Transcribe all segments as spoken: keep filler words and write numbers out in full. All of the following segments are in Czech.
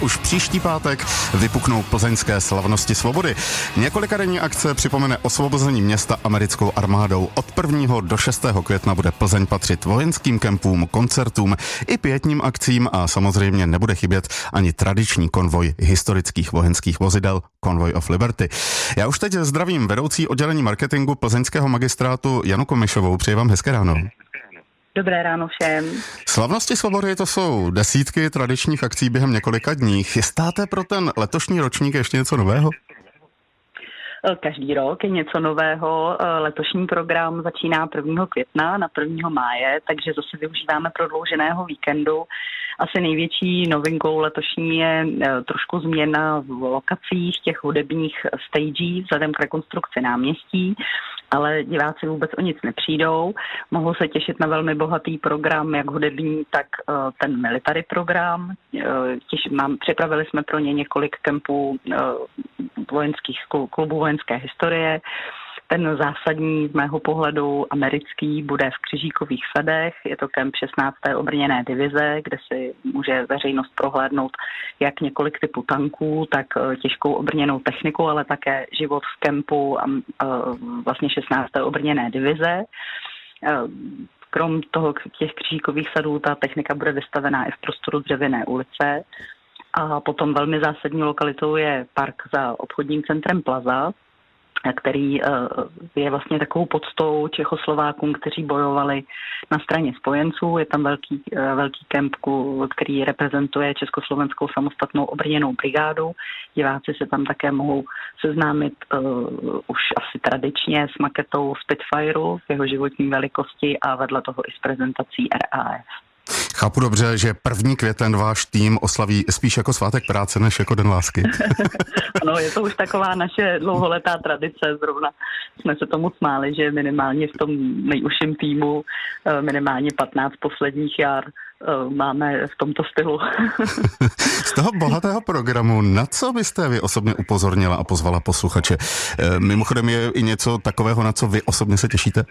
Už příští pátek vypuknou plzeňské slavnosti svobody. Několikadenní akce připomene osvobození města americkou armádou. Od prvního do šestého května bude Plzeň patřit vojenským kempům, koncertům i pietním akcím a samozřejmě nebude chybět ani tradiční konvoj historických vojenských vozidel Convoy of Liberty. Já už teď zdravím vedoucí oddělení marketingu plzeňského magistrátu Janu Komišovou. Přeji vám hezké ráno. Dobré ráno všem. Slavnosti svobody, to jsou desítky tradičních akcí během několika dní. Chystáte pro ten letošní ročník ještě něco nového? Každý rok je něco nového. Letošní program začíná prvního května na prvního máje, takže zase využíváme prodlouženého víkendu. Asi největší novinkou letošní je trošku změna v lokacích těch hudebních stagí vzhledem k rekonstrukci náměstí, ale diváci vůbec o nic nepřijdou. Mohou se těšit na velmi bohatý program, jak hudební, tak ten military program. Těž, mám, připravili jsme pro ně několik kempů vojenských klubů vojenské historie. Ten zásadní z mého pohledu americký bude v Křižíkových sadech. Je to kemp šestnácté obrněné divize, kde si může veřejnost prohlédnout jak několik typů tanků, tak těžkou obrněnou techniku, ale také život v kempu vlastně šestnácté obrněné divize. Krom toho těch Křižíkových sadů ta technika bude vystavená i v prostoru Dřevěné ulice. A potom velmi zásadní lokalitou je park za obchodním centrem Plaza, který je vlastně takovou poctou Čechoslovákům, kteří bojovali na straně spojenců. Je tam velký, velký kemp, který reprezentuje Československou samostatnou obrněnou brigádu. Diváci se tam také mohou seznámit uh, už asi tradičně s maketou Spitfireu v jeho životní velikosti a vedle toho i s prezentací R A F. Chápu dobře, že první květen váš tým oslaví spíš jako svátek práce, než jako den lásky. Ano, je to už taková naše dlouholetá tradice, zrovna jsme se tomu smáli, že minimálně v tom nejužším týmu, minimálně patnáct posledních jar máme v tomto stylu. Z toho bohatého programu, na co byste vy osobně upozornila a pozvala posluchače? Mimochodem je i něco takového, na co vy osobně se těšíte?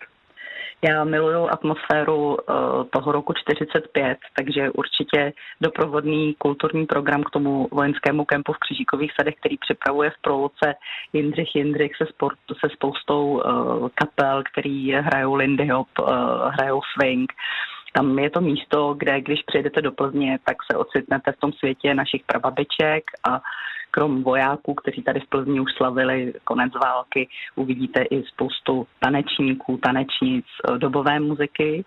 Já miluju atmosféru uh, toho roku čtyřicet pět, takže určitě doprovodný kulturní program k tomu vojenskému kempu v Křižíkových sadech, který připravuje v Proluce Jindřich Jindřich se, sport, se spoustou uh, kapel, který hrajou Lindy Hop, uh, hrajou swing. Tam je to místo, kde když přijedete do Plzně, tak se ocitnete v tom světě našich prababiček a krom vojáků, kteří tady v Plzni už slavili konec války, uvidíte i spoustu tanečníků, tanečnic, dobové muziky.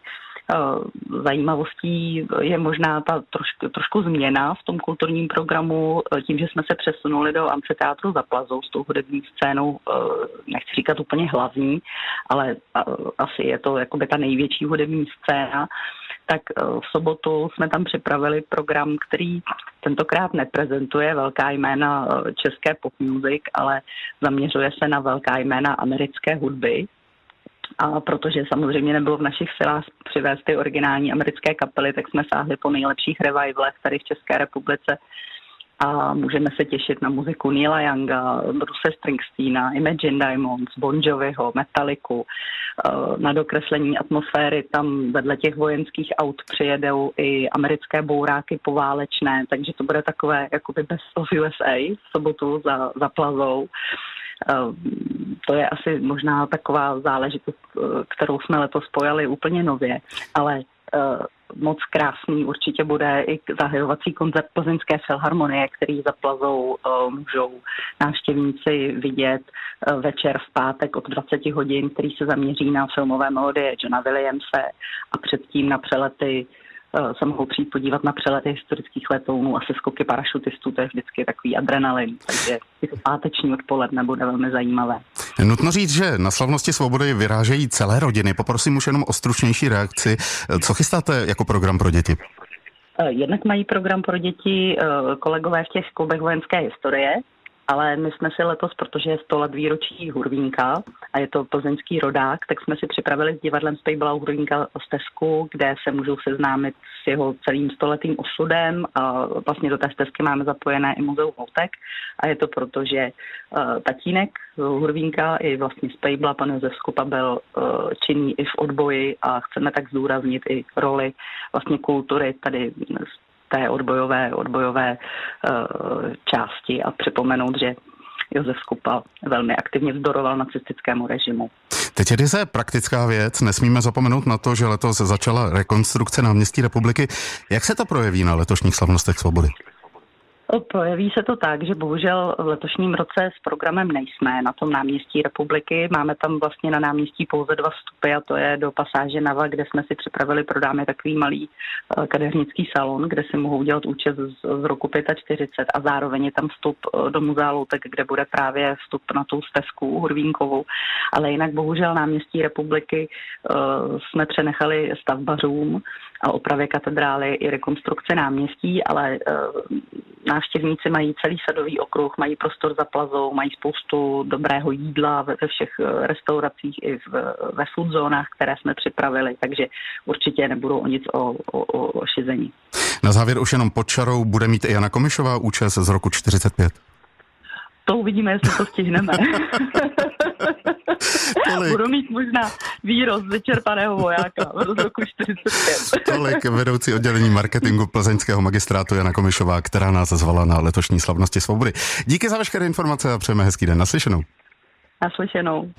Zajímavostí je možná ta trošku, trošku změna v tom kulturním programu, tím, že jsme se přesunuli do amfiteátru za Plazou s tou hudební scénou, nechci říkat úplně hlavní, ale asi je to jakoby ta největší hudební scéna. Tak v sobotu jsme tam připravili program, který tentokrát neprezentuje velká jména české pop music, ale zaměřuje se na velká jména americké hudby. A protože samozřejmě nebylo v našich silách přivést ty originální americké kapely, tak jsme sáhli po nejlepších revivalech tady v České republice a můžeme se těšit na muziku Neila Younga, Bruce Springsteena, Imagine Dragons, Bon Joviho, Metallicu. Na dokreslení atmosféry tam vedle těch vojenských aut přijedou i americké bouráky poválečné, takže to bude takové jakoby Best of U S A v sobotu za, za Plazou. To je asi možná taková záležitost, kterou jsme letos spojili úplně nově, ale moc krásný určitě bude i zahajovací koncert Plzeňské filharmonie, který za Plazou můžou návštěvníci vidět večer v pátek od dvacet hodin, který se zaměří na filmové melodie Johna Williamse a předtím na přelety se mohou přijít podívat na přelety historických letounů a se skoky parašutistů, to je vždycky takový adrenalin, takže i to páteční odpoledne bude velmi zajímavé. Nutno říct, že na slavnosti svobody vyrážejí celé rodiny. Poprosím už jenom o stručnější reakci. Co chystáte jako program pro děti? Jednak mají program pro děti kolegové v těch klubech vojenské historie, ale my jsme si letos, protože je sto let výročí Hurvínka a je to plzeňský rodák, tak jsme si připravili s divadlem Spejbala Hurvínka stezku, kde se můžou seznámit s jeho celým stoletým osudem a vlastně do té stezky máme zapojené i muzeum Houtek a je to proto, že uh, tatínek Hurvínka i vlastně Spejbla, pan Josef Skupa, byl uh, činný i v odboji a chceme tak zdůraznit i roli vlastně kultury tady té odbojové, odbojové části a připomenout, že Josef Skupa velmi aktivně vzdoroval nacistickému režimu. Teď je ryze praktická věc, nesmíme zapomenout na to, že letos začala rekonstrukce náměstí Republiky. Jak se to projeví na letošních slavnostech svobody? Projeví se to tak, že bohužel v letošním roce s programem nejsme na tom náměstí Republiky. Máme tam vlastně na náměstí pouze dva vstupy a to je do pasáže Nava, kde jsme si připravili pro dámy takový malý kadeřnický salon, kde si mohou dělat účet z, z roku čtyřicet pět a zároveň je tam vstup do Muzea loutek, kde bude právě vstup na tu stezku Hurvínkovou. Ale jinak bohužel náměstí Republiky uh, jsme přenechali stavbařům a opravě katedrály i rekonstrukce náměstí, ale uh, návštěvníci mají celý sadový okruh, mají prostor za plazou, mají spoustu dobrého jídla ve všech restauracích i v, ve food zónách, které jsme připravili, takže určitě nebudou o nic o, o, o šizení. Na závěr už jenom pod čarou bude mít i Jana Komišová účest z roku čtyřicet pět. To uvidíme, jestli to stihneme. Budu mít možná výrost vyčerpaného vojáka z roku čtyřicet pět. Tolik vedoucí oddělení marketingu plzeňského magistrátu Jana Komišová, která nás zvala na letošní slavnosti svobody. Díky za veškeré informace a přejeme hezký den. Naslyšenou. Naslyšenou.